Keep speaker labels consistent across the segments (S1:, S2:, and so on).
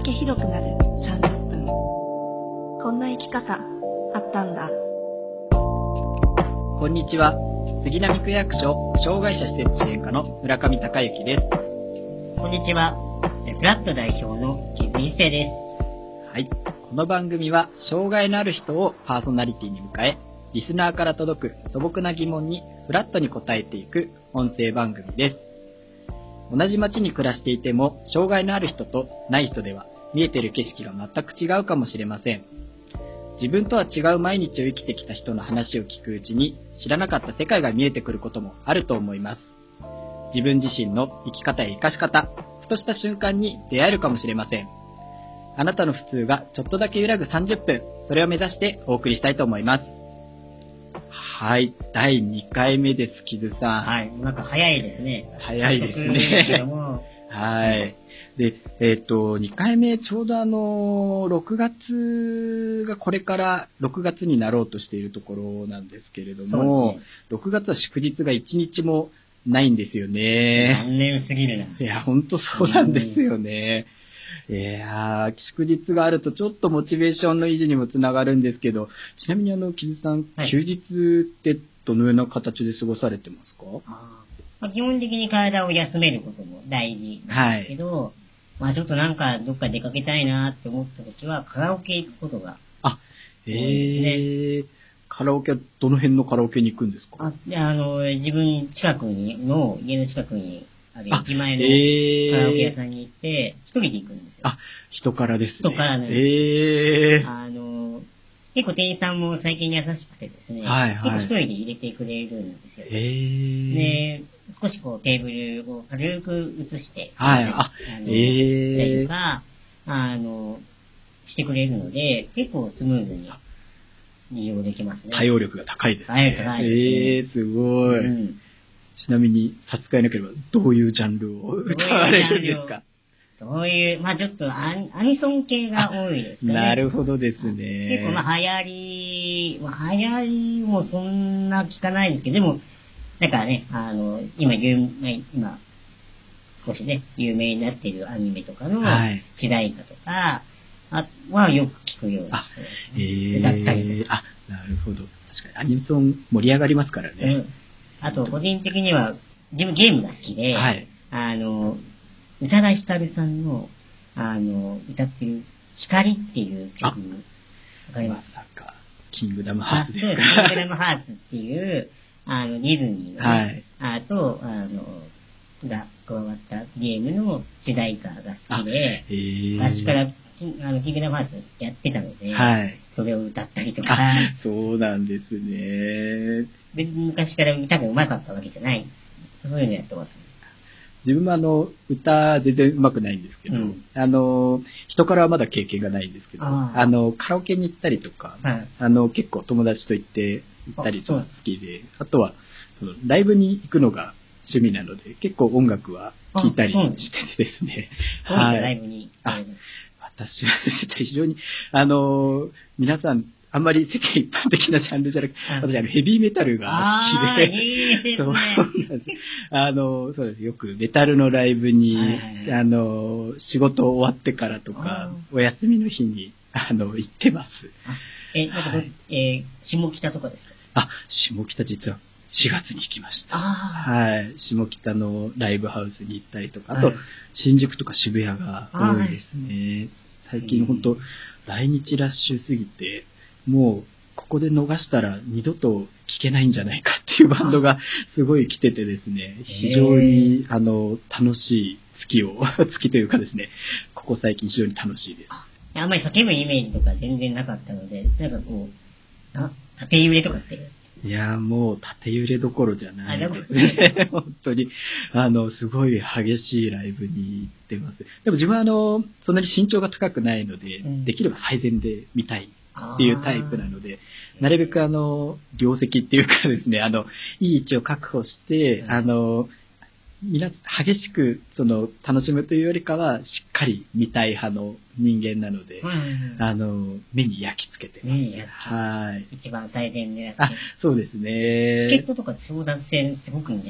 S1: け広くなる30分。こんな生き方あったんだ。
S2: こんにちは。杉並区役所障害者施設支援課の村上隆之です。
S3: こんにちは。フラット代表の木津一生です。
S2: はい。この番組は障害のある人をパーソナリティに迎え、リスナーから届く素朴な疑問にフラットに答えていく音声番組です。同じ街に暮らしていても、障害のある人とない人では見えている景色が全く違うかもしれません。自分とは違う毎日を生きてきた人の話を聞くうちに、知らなかった世界が見えてくることもあると思います。自分自身の生き方や生かし方、ふとした瞬間に出会えるかもしれません。あなたの普通がちょっとだけ揺らぐ30分、それを目指してお送りしたいと思います。はい、第2回目です、木津さん。
S3: はい、なんか早いですね。
S2: 早いです
S3: ですけど
S2: ね。
S3: も
S2: はい。で、2回目、ちょうど6月がこれから6月になろうとしているところなんですけれども、6月は祝日が1日もないんですよね。
S3: 残念すぎるな。
S2: いや、ほんとそうなんですよね。いやー、祝日があるとちょっとモチベーションの維持にもつながるんですけど、ちなみに木津さん、
S3: はい、
S2: 休日ってどのような形で過ごされてますか？
S3: 基本的に体を休めることも大事なんですけど、はい、ちょっとなんかどっか出かけたいなって思った時はカラオケ行くことが多いですね。
S2: カラオケはどの辺のカラオケに行くんですか？
S3: 自分家の近くにある駅前のカラオケ屋さんに行って一人で行くんですよ。
S2: 人からですね。
S3: 人からね。結構店員さんも最近優しくてですね、
S2: はいはい、
S3: 結構一人で入れてくれるんですよ。で、少しこうテーブルを軽く移して、とか、してくれるので、結構スムーズに利用できますね。
S2: 対応力が高いですね。
S3: 高いですね。
S2: すごい。ちなみに、差し支えなければ、どういうジャンルを歌われるんですか？
S3: ちょっとアニソン系が多いですね。
S2: なるほどですね。
S3: 結構流行りもそんな聞かないんですけど、でも、なんかね、今、少しね、有名になっているアニメとかの主題歌とかはよく聞くようにして歌ったりとか。
S2: なるほど。確かにアニソン盛り上がりますからね。
S3: あと、個人的には、自分ゲームが好きで、宇多田ヒカルさんの、歌ってる、光っていう曲、わかります？
S2: まさか、キングダムハーツですか？
S3: そうです。キングダムハーツっていう、ディズニーの、が加わったゲームの主題歌が好きで、昔からキングダムハーツやってたので、それを歌ったりとか。
S2: そうなんですね。
S3: 別に昔から歌が上手かったわけじゃない。そういうのやってます。
S2: 自分も歌全然上手くないんですけど、人からはまだ経験がないんですけど、カラオケに行ったりとか、結構友達と行ったりとか好きで、あとはライブに行くのが趣味なので、結構音楽は聴いたりしてですね。
S3: ライブに
S2: 私は非常に、皆さん、あんまり世間一般的なジャンルじゃなくて、私ヘビーメタルが好きで、そうです。よくメタルのライブに、仕事終わってからとか、お休みの日に、行ってます。
S3: 下北とかですか？
S2: 下北実は4月に行きました。下北のライブハウスに行ったりとか、あと、新宿とか渋谷が多いですね。最近本当来日ラッシュすぎて、もうここで逃したら二度と聴けないんじゃないかっていうバンドがすごい来ててですね、非常に楽しい月というかですね、ここ最近非常に楽しいです。
S3: あんまり叫ぶイメージとか全然なかったので、なんかこう、縦揺れとかって。
S2: いやもう縦揺れどころじゃないですね。本当に、すごい激しいライブに行ってます。でも自分はそんなに身長が高くないので、できれば最前で見たいっていうタイプなので、なるべく両席っていうかですね、いい位置を確保して、激しく楽しむというよりかはしっかり見たい派の人間なので、目に焼き付けてます。
S3: 一番最善でやって。
S2: そうですね。
S3: チケットとか争奪戦すごくいいんじゃないですか？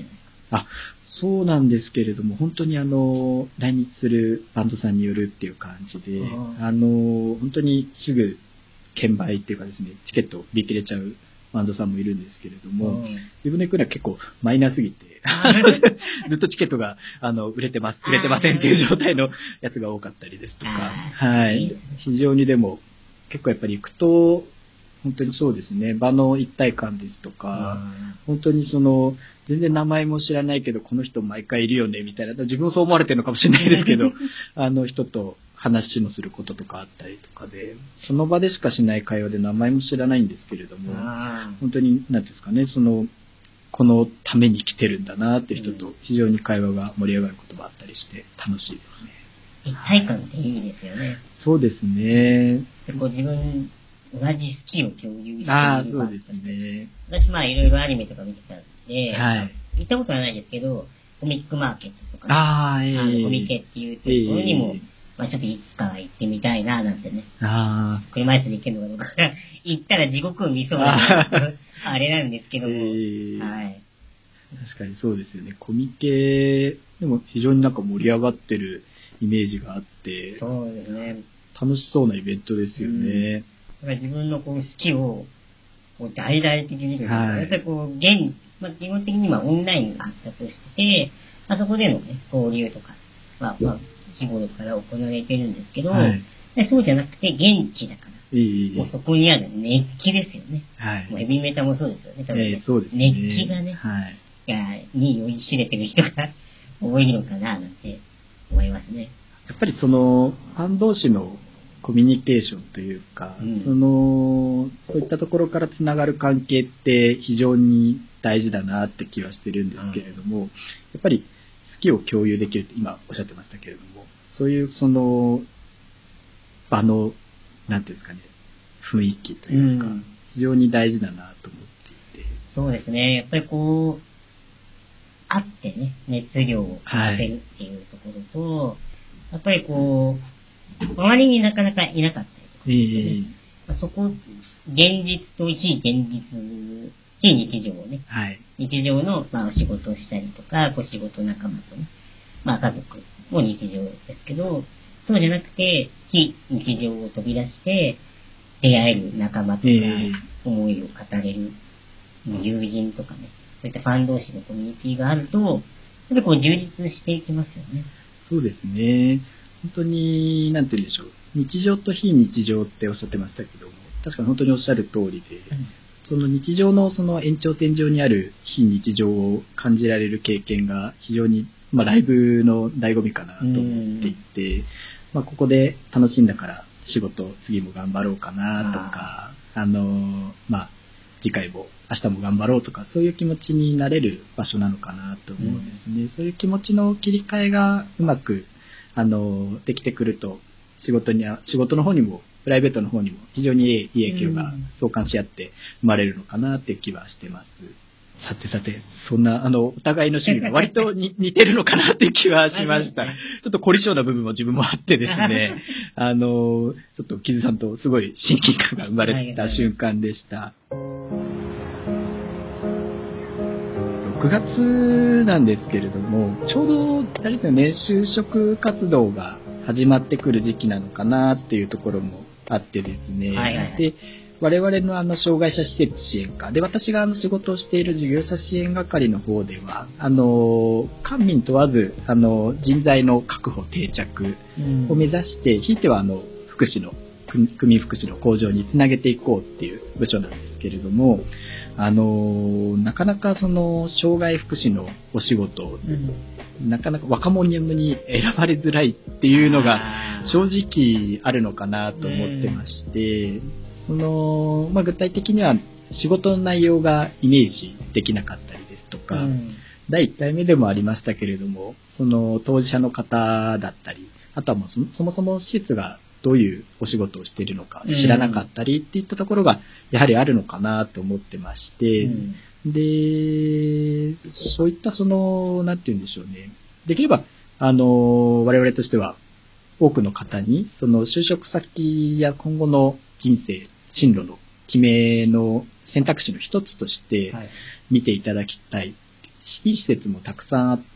S2: あ、そうなんですけれども、本当に来日するバンドさんによるっていう感じで、本当にすぐ券売っていうかですね、チケット売り切れちゃうバンドさんもいるんですけれども、自分で行くのは結構マイナーすぎて、ずっとチケットが売れてませんっていう状態のやつが多かったりですとか、はい。非常にでも、結構やっぱり行くと、本当にそうですね、場の一体感ですとか、本当に全然名前も知らないけど、この人毎回いるよね、みたいな、自分もそう思われてるのかもしれないですけど、人と話のすることとかあったりとかで、その場でしかしない会話で名前も知らないんですけれども、本当に、なんていうんですかね、このために来てるんだなっていう人と非常に会話が盛り上がることがあったりして楽しいですね。
S3: 一体感っていいですよね。
S2: そうですね。
S3: で自分、同じ好きを共有している。
S2: そうですね。
S3: 私いろいろアニメとか見てたんで、
S2: はい。
S3: 行ったことはないですけど、コミックマーケットとか、コミケっていうところにも、ちょっといつかは行ってみたいななんてね。車椅子で行けるのかどうか。行ったら地獄を見そうな、あれなんですけども。はい。
S2: 確かにそうですよね。コミケ、でも非常になんか盛り上がってるイメージがあって、
S3: そうですね。
S2: 楽しそうなイベントですよね。
S3: だから自分の好きを大々的に見る。やっぱり基本的にオンラインが発達してて、そこでのね、交流とか、日頃から行われてるんですけど、そうじゃなくて現地だから、もうそこにある熱気ですよね。もうヘビメタもそうですよね。多分ね、
S2: そうですね。
S3: 熱気がね、に酔いしれてる人が多いのかな、なんて思いますね。
S2: やっぱりファン同士のコミュニケーションというか、そういったところからつながる関係って非常に大事だなって気はしてるんですけれども、やっぱり好きを共有できるって今おっしゃってましたけれども、そういう場の、なんていうんですかね、雰囲気というか、非常に大事だなと思っていて。
S3: そうですね。やっぱり会ってね、熱量を感じるっていうところと、やっぱり周りになかなかいなかったりとか、そこ、現実と非日常をね、日常の、お仕事をしたりとか、仕事仲間とね、家族も日常ですけど、そうじゃなくて、非日常を飛び出して、出会える仲間とか、思いを語れる友人とかね、そういったファン同士のコミュニティがあると、やっぱり充実していきますよね。
S2: そうですね。本当に、なんて言うんでしょう。日常と非日常っておっしゃってましたけども、確かに本当におっしゃる通りで、その日常の延長線上にある非日常を感じられる経験が非常に、ライブの醍醐味かなと思っていて、ここで楽しんだから仕事次も頑張ろうかなとか、次回も明日も頑張ろうとか、そういう気持ちになれる場所なのかなと思うんですね。そういう気持ちの切り替えがうまくできてくると、仕事の方にもプライベートの方にも非常にいい影響が相関し合って生まれるのかなっていう気はしてます。さて、そんなお互いの趣味が割と似てるのかなっていう気はしました。ちょっと凝り性な部分も自分もあってですね、ちょっと木津さんとすごい親近感が生まれた瞬間でした。6月なんですけれども、ちょうどあれですよね、就職活動が始まってくる時期なのかなっていうところもあってですね、で我々の障害者施設支援課で、私が仕事をしている事業者支援係の方では官民問わず人材の確保定着を目指して、ひいては福祉の区民福祉の向上につなげていこうっていう部署なんですけれども、なかなか障害福祉のお仕事、なかなか若者に選ばれづらいっていうのが正直あるのかなと思ってまして、具体的には仕事の内容がイメージできなかったりですとか、第1回目でもありましたけれども、当事者の方だったり、あとはそもそも施設がどういうお仕事をしているのか知らなかったりっていったところがやはりあるのかなと思ってまして、で、そういったなんて言うんでしょうね。できれば、我々としては多くの方に、就職先や今後の人生、進路の決めの選択肢の一つとして見ていただきたいいい施設もたくさんあって、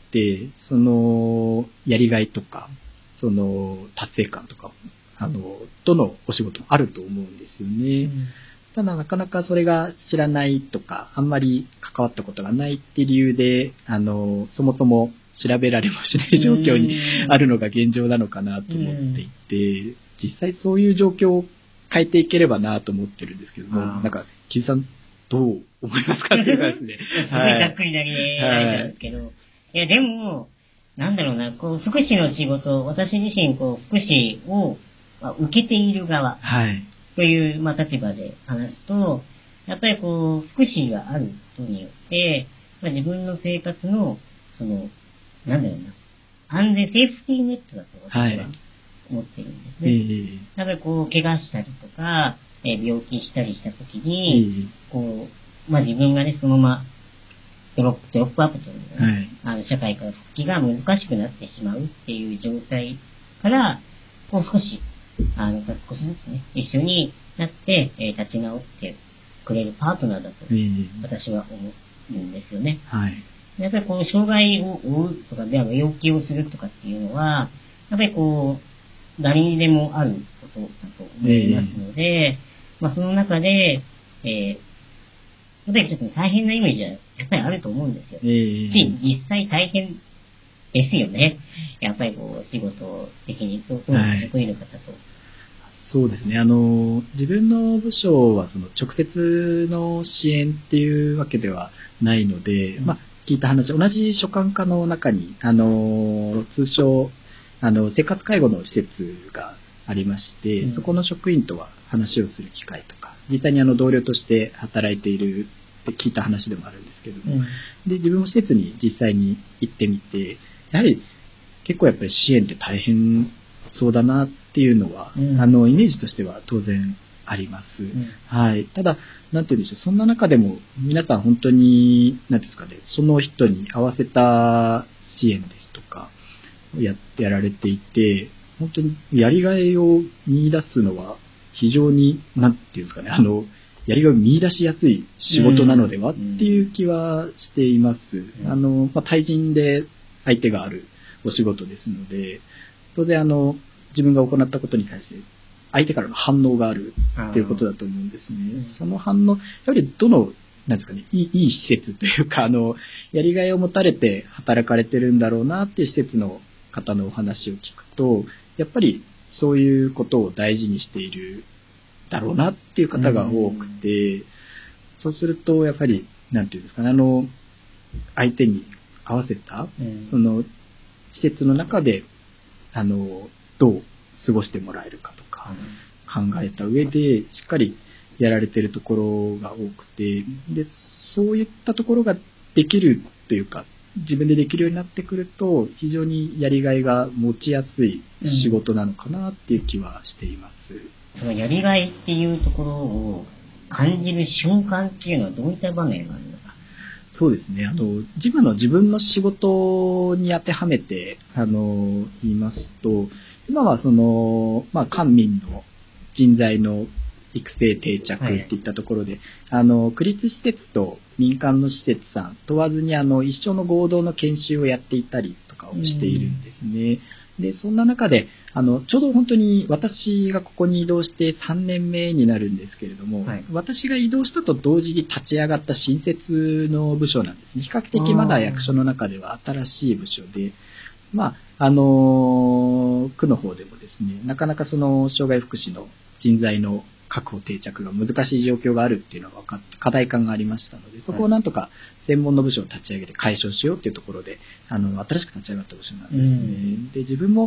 S2: その、やりがいとか、その、達成感とか、どのお仕事もあると思うんですよね。ただなかなかそれが知らないとか、あんまり関わったことがないっていう理由で、そもそも調べられもしない状況にあるのが現状なのかなと思っていて、実際そういう状況を変えていければなと思ってるんですけども、なんか、木津さんどう思いますかっていうかですね。
S3: すごいざっくりだけなんですけど、いやでも、なんだろうな、こう、福祉の仕事、私自身、こう、福祉を受けている側という、まあ、立場で話すと、やっぱりこう、福祉があることによって、まあ、自分の生活の、その、なんだろうな、安全、セーフティーネットだと私は思ってるんですね。やっぱりこう、怪我したりとか、病気したりしたときに、こう、まあ、自分がね、そのまま、ドロップアップというのが、ね、社会から復帰が難しくなってしまうっていう状態から、こう少し、少しずつね、一緒になって、立ち直ってくれるパートナーだと、私は思うんですよね。やっぱりこの障害を負うとか、病気をするとかっていうのは、やっぱりこう、誰にでもあることだと思いますので、まあその中で、やっぱりちょっと大変なイメージはやっぱりあると思うんですよ。実際大変ですよね。やっぱりこう、仕事的に、得意の方と。
S2: そうですね。自分の部署はその直接の支援っていうわけではないので、まあ、聞いた話、同じ所管課の中に、通称、生活介護の施設がありまして、そこの職員とは話をする機会とか、実際に同僚として働いているって聞いた話でもあるんですけども、で、自分も施設に実際に行ってみて、やはり結構やっぱり支援って大変そうだなっていうのは、イメージとしては当然あります。はい。ただ、なんて言うんでしょう、そんな中でも皆さん本当に、なんていうんですかね、その人に合わせた支援ですとか、やられていて、本当にやりがいを見出すのは非常に、なんていうんですかね、やりがいを見出しやすい仕事なのではっていう気はしています。まあ、対人で相手があるお仕事ですので、当然自分が行ったことに対して相手からの反応があるっていうことだと思うんですね。その反応、やはりどの、なんですかね、いい施設というか、やりがいを持たれて働かれてるんだろうなっていう施設の方のお話を聞くと、やっぱりそういうことを大事にしているだろうなっていう方が多くて、そうすると、やっぱり、なんていうんですかね、相手に合わせた、その、施設の中で、どう過ごしてもらえるかとか、考えた上で、しっかりやられているところが多くて、で、そういったところができるというか、自分でできるようになってくると、非常にやりがいが持ちやすい仕事なのかなっていう気はしています。
S3: そのやりがいっていうところを感じる瞬間っていうのはどういった場面があるのか。
S2: そうですね。今の自分の仕事に当てはめて、言いますと、今はまあ、官民の人材の育成定着っていったところで、区立施設と民間の施設さん問わずに一緒の合同の研修をやっていたりとかをしているんですね。で、そんな中で、ちょうど本当に私がここに移動して3年目になるんですけれども、私が移動したと同時に立ち上がった新設の部署なんですね。比較的まだ役所の中では新しい部署で、まあ、区の方でもですね、なかなかその障害福祉の人材の確保定着が難しい状況があるっていうのが分かって課題感がありましたので、そこをなんとか専門の部署を立ち上げて解消しようっていうところで新しく立ち上がった部署なんですね。で、自分も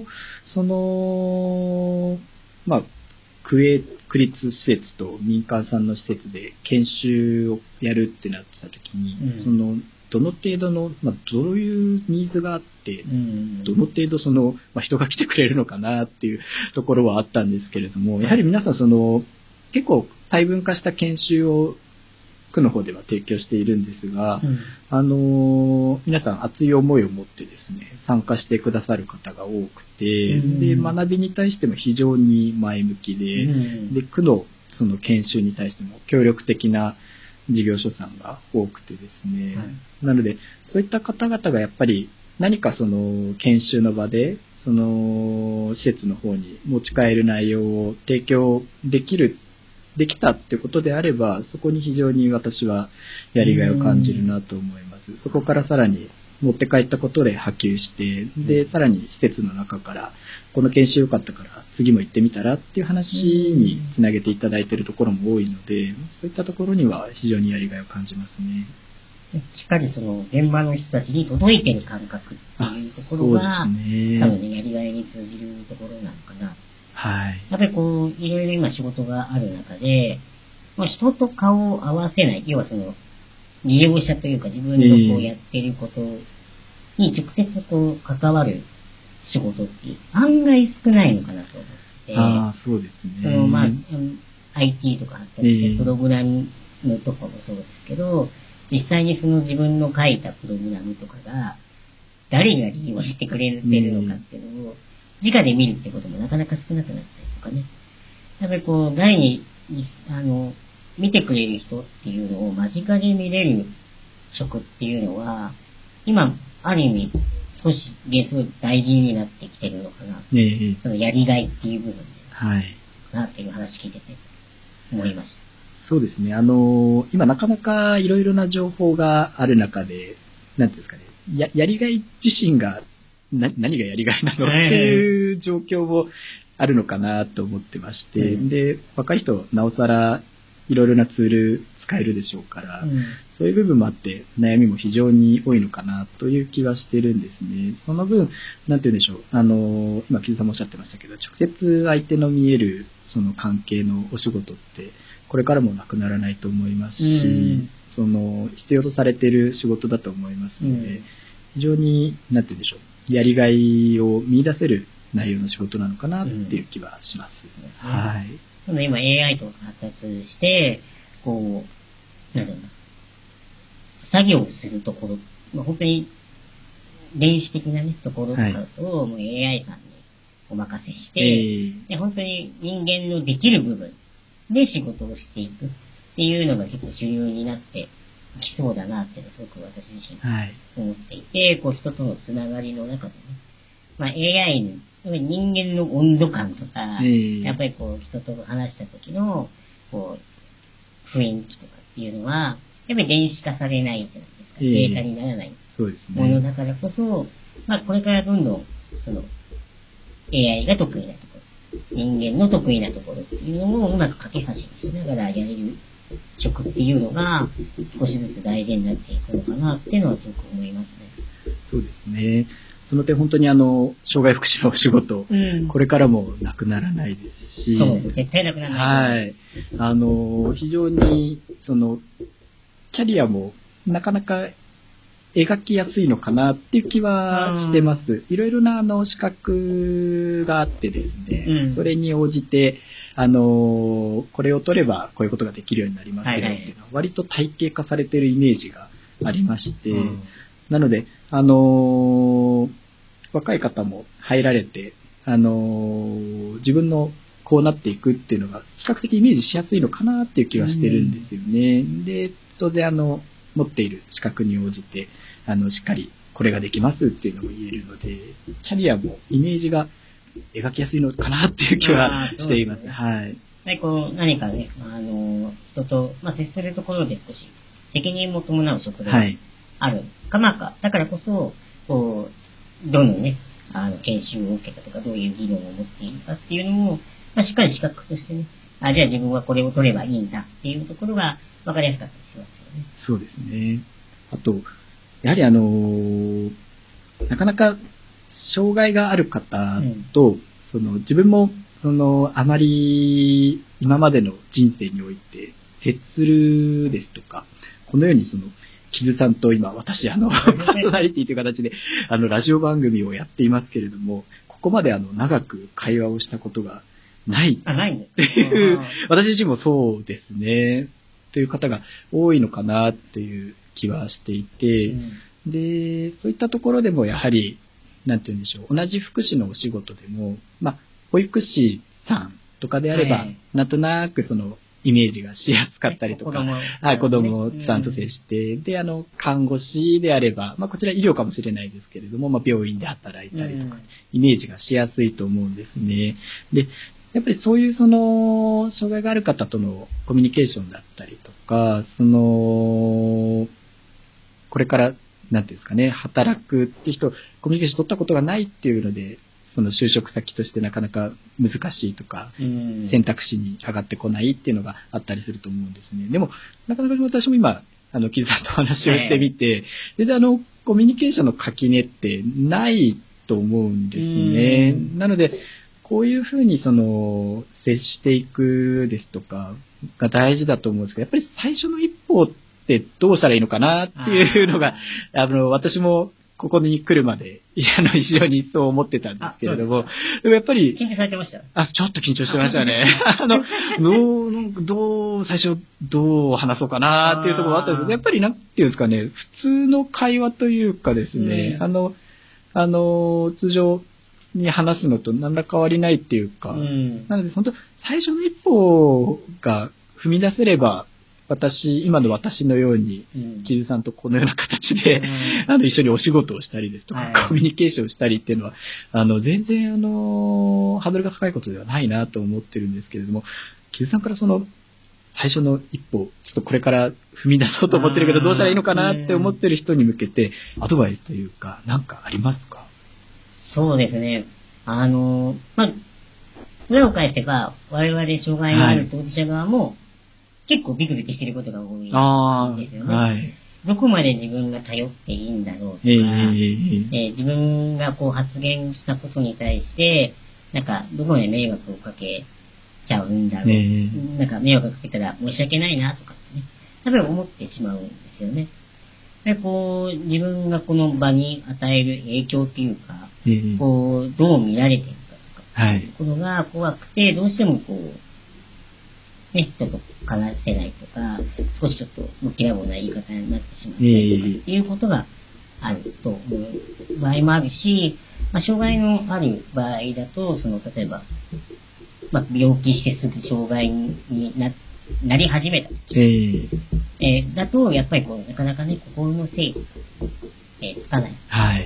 S2: まあ、区立施設と民間さんの施設で研修をやるってなってた時に、どの程度の、まあ、どういうニーズがあって、どの程度まあ、人が来てくれるのかなっていうところはあったんですけれども、やはり皆さん結構細分化した研修を区の方では提供しているんですが、皆さん熱い思いを持ってですね、参加してくださる方が多くて、で、学びに対しても非常に前向きで、で、区のその研修に対しても協力的な事業所さんが多くてですね、
S3: はい、
S2: なのでそういった方々がやっぱり何かその研修の場でその施設の方に持ち帰る内容を提供できたってことであれば、そこに非常に私はやりがいを感じるなと思います。そこからさらに持って帰ったことで波及して、で、さらに施設の中から、この研修良かったから次も行ってみたらっていう話につなげていただいているところも多いので、そういったところには非常にやりがいを感じますね。
S3: しっかりその現場の人たちに届いてる感覚っていうところが、そうですね、多分ね、やりがいに通じるところなのかな。
S2: はい。
S3: やっぱりこう、いろいろ今仕事がある中で、まあ、人と顔を合わせない、要はその、利用者というか自分のこうやってることに直接こう関わる仕事って案外少ないのかなと思って。
S2: ああ、そうですね。
S3: そのまあ、IT とか発達してプログラムとかもそうですけど、実際にその自分の書いたプログラムとかが、誰が利用してくれてるのかっていうのを、直で見るってこともなかなか少なくなったりとかね。やっぱりこう、誰に、見てくれる人っていうのを間近で見れる職っていうのは、今、ある意味、少し、すごい大事になってきてるのかな。そのやりがいっていう部分で。
S2: はい。
S3: なっていう話聞いてて、思いました。
S2: そうですね。今なかなかいろいろな情報がある中で、なんていうんですかね、やりがい自身が、何がやりがいなのっていう状況もあるのかなと思ってまして、で、若い人、なおさらいろいろなツール使えるでしょうから、そういう部分もあって悩みも非常に多いのかなという気はしてるんですね。その分、なんて言うんでしょう、今、木津さんもおっしゃってましたけど、直接相手の見えるその関係のお仕事って、これからもなくならないと思いますし、その必要とされている仕事だと思いますので、非常に、なんて言うんでしょう、やりがいを見出せる内容の仕事なのかなっていう気はします。はい。
S3: 今 AI とか発達して、こう、なんだろうな、作業するところ、まあ、本当に電子的なね、ところとかをもう AI さんにお任せして、で本当に人間のできる部分で仕事をしていくっていうのが結構主流になってきそうだなってすごく私自身思っていて、こう人とのつながりの中でね、まあ AI に人間の温度感とか、やっぱりこう人と話した時のこう雰囲気とかっていうのは、やっぱり電子化されないじゃないですか。データにならないものだからこそ、まあこれからどんどんその AI が得意なところ、人間の得意なところっていうのをうまく架け橋にしながらやれる職っていうのが少しずつ大事になっていくのかなっていうのはすごく思いますね。
S2: そうですね。その点本当に障害福祉のお仕事、これからもなくならないですし、
S3: そうです。絶対なくならない。
S2: はい。非常にそのキャリアもなかなか描きやすいのかなっていう気はしてます。いろいろな資格があってですね、それに応じてこれを取ればこういうことができるようになりますよっていうのは割と体系化されているイメージがありまして、なので若い方も入られて自分のこうなっていくっていうのが比較的イメージしやすいのかなっていう気はしてるんですよね。で、当然持っている資格に応じてしっかりこれができますっていうのも言えるので、キャリアもイメージが描きやすいのかなっていう気はしています。はい。
S3: こう何かね、人と、接するところで少し責任も伴う職があるかだからこそ、こうどんどんね、研修を受けたとか、どういう技能を持っているかっていうのを、しっかり資格としてね、じゃあ自分はこれを取ればいいんだっていうところが分かりやすかったりしますよね。
S2: そうですね。あと、やはりなかなか障害がある方と、その自分もあまり今までの人生において接するですとか、このように木津さんと今私パーソナリティという形でラジオ番組をやっていますけれども、ここまで長く会話をしたことがないっていう私自身もそうですねという方が多いのかなっていう気はしていて、でそういったところでもやはりなんて言うんでしょう、同じ福祉のお仕事でも保育士さんとかであれば、なんとなくイメージがしやすかったりとか、はい、子供さんと接して、で、看護師であれば、こちら医療かもしれないですけれども、病院で働いたりとか、イメージがしやすいと思うんですね。で、やっぱりそういう障害がある方とのコミュニケーションだったりとか、これから、なんていうんですかね、働くっていう人、コミュニケーション取ったことがないっていうので、就職先としてなかなか難しいとか、選択肢に上がってこないっていうのがあったりすると思うんですね。でも、なかなか私も今、木津さんとお話をしてみて、で、コミュニケーションの垣根ってないと思うんですね。なので、こういうふうに接していくですとかが大事だと思うんですけど、やっぱり最初の一歩ってどうしたらいいのかなっていうのが、私もここに来るまで、非常にそう思ってたんですけれども、でもやっぱり、
S3: 緊張されてました？
S2: ちょっと緊張してましたね。最初どう話そうかなっていうところがあったんですけど、やっぱりなんていうんですかね、普通の会話というかですね、通常、に話すのと何ら変わりないっていうか、なので本当最初の一歩が踏み出せれば、今の私のように、木津さんとこのような形で、一緒にお仕事をしたりですとか、コミュニケーションしたりっていうのは、全然ハードルが高いことではないなと思ってるんですけれども、木津さんから最初の一歩、ちょっとこれから踏み出そうと思ってるけど、どうしたらいいのかなって思ってる人に向けて、アドバイスというか、何かありますか？
S3: そうですね。裏を返せば、我々障害のある当事者側も、結構ビクビクしてることが多いんですよね。どこまで自分が頼っていいんだろうとか、自分が発言したことに対して、どこまで迷惑をかけちゃうんだろう。迷惑かけたら申し訳ないなとかね。やっぱり思ってしまうんですよね。自分がこの場に与える影響っていうか、どう見られているかとか、いうことが怖くて、どうしても人と話せないとか、少しちょっとぶっきらぼうな言い方になってしまったりとかっていうことがあると思う場合もあるし、障害のある場合だと、例えば、病気してすぐ障害になり始めた。だと、やっぱりなかなかね、心の整理つかない。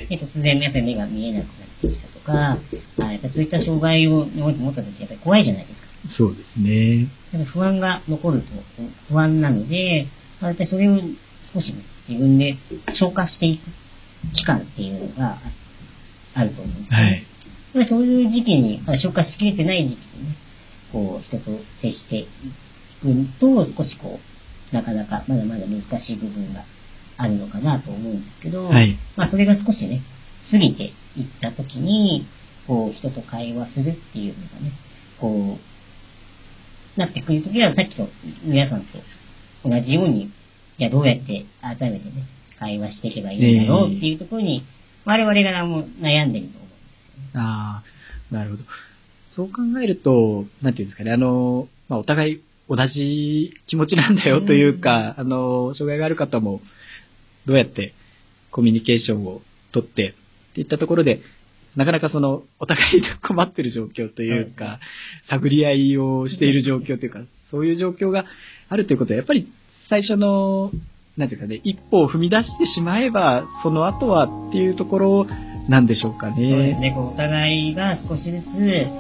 S3: 突然やっぱり目が見えなくなってきたとか、やっぱそういった障害を持ったときやっぱり怖いじゃないですか。
S2: そうですね。
S3: 不安が残ると不安なので、やっぱりそれを少し、ね、自分で消化していく期間っていうのがあると思うんですね。そういう時期に、消化しきれてない時期にね、人と接していくと、少しなかなかまだまだ難しい部分があるのかなと思うんですけど、それが少しね、過ぎていった時に、人と会話するっていうのがね、なってくるときは、さっきと皆さんと同じように、じゃあどうやって改めてね、会話していけばいいんだろうっていうところに、我々がも悩んでると思うんですよね。
S2: なるほど。そう考えると、なんていうんですかね、お互い同じ気持ちなんだよというか、障害がある方も、どうやってコミュニケーションをとってっていったところで、なかなかお互い困っている状況というか、探り合いをしている状況というか、そういう状況があるということは、やっぱり最初の、なんていうかね、一歩を踏み出してしまえば、その後はっていうところなんでしょうかね。
S3: そうですね、お互いが少しずつ、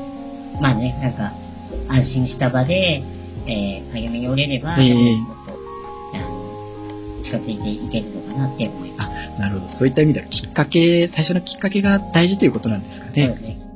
S3: 安心した場で、歩み寄れれば、もっと、近づいていけるのかなって思います。
S2: なるほど。そういった意味では最初のきっかけが大事ということなんですかね。
S3: そうですね。